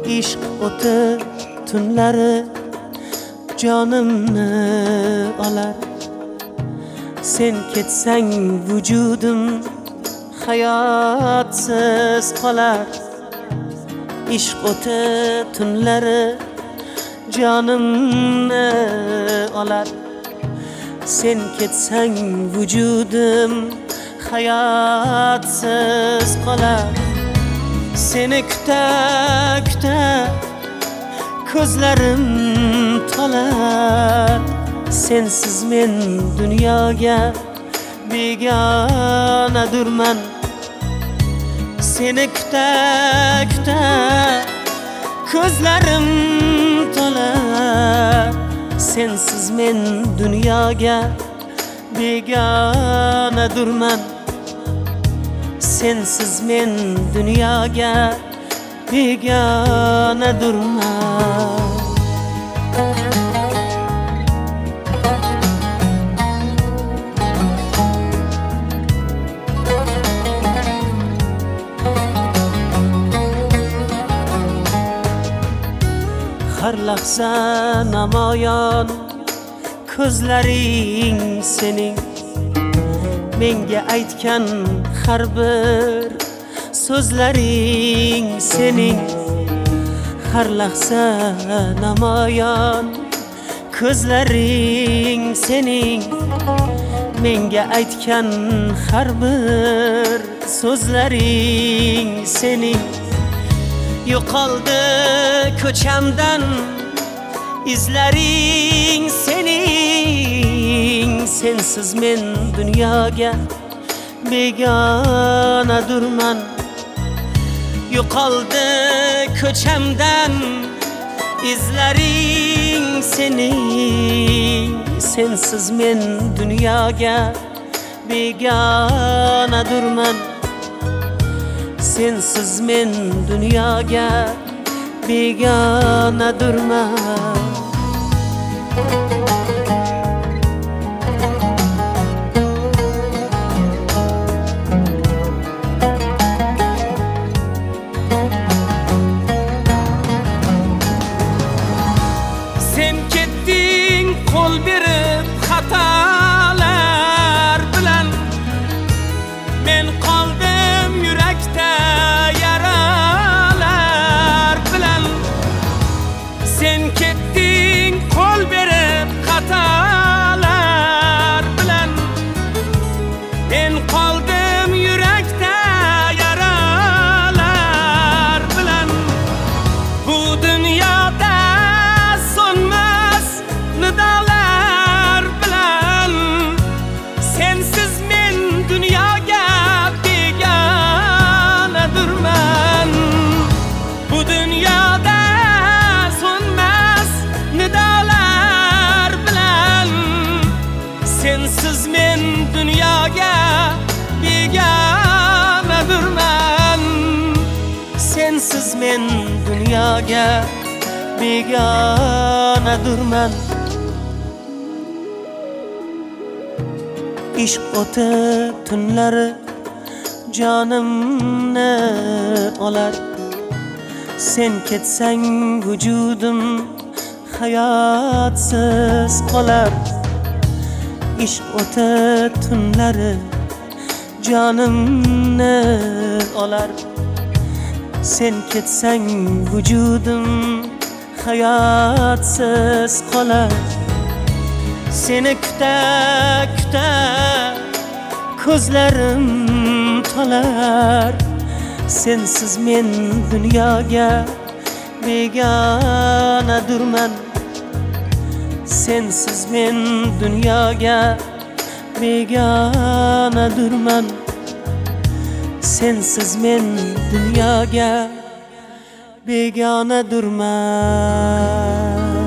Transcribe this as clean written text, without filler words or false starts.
ishq o'ti tunlari jonimni olar. Sen ketsang vujudim hayotsiz qolar. Ishq o'ti tunlari jonimni olar. Sen ketsang vujudim hayotsiz qolar. Seni kuta kuta ko'zlarim tolar. Sensiz men dunyoga begonadurman. Seni kuta kuta ko'zlarim tolar. Sensiz men dunyoga begonadurman. Sensiz men dunyoga begonadurman. Har lahza namoyon ko'zlaring sening. Menga aytgan har bir so'zlaring sening. Har lahza namoyon ko'zlaring sening. Menga aytgan har bir so'zlaring sening. Yo'qoldi ko'chamdan izlaring sening. Sensiz men dunyoga begonadurman. Yo'qoldi ko'chamdan izlaring sening. Sensiz men dunyoga begonadurman. Sensiz men dunyoga begonadurman. Sen ketding qo'l berib xatolar bilan. Men qoldim yurakda yaralar bilan. Sen ketding qo'l berib xatolar bilan. Men qoldim yurakda yaralar bilan. Bu dunyoda so'nmas nidolar bilan. Sensiz men dunyoga begonadurman. Bu dunyoda so'nmas nidolar bilan. Sensiz men dunyoga begonadurman. Sensiz men dunyoga begonadurman. Ishq o'ti tunlari jonimni olar. Sen ketsang vujudim hayotsiz qolar. Ishq o'ti tunlari jonimni olar. Sen ketsang vujudim hayotsiz qolar. Seni kuta kuta ko'zlarim tolar. Sensiz men dunyoga begonadurman. Sensiz men dunyoga begonadurman. Sensiz men dunyoga begonadurman.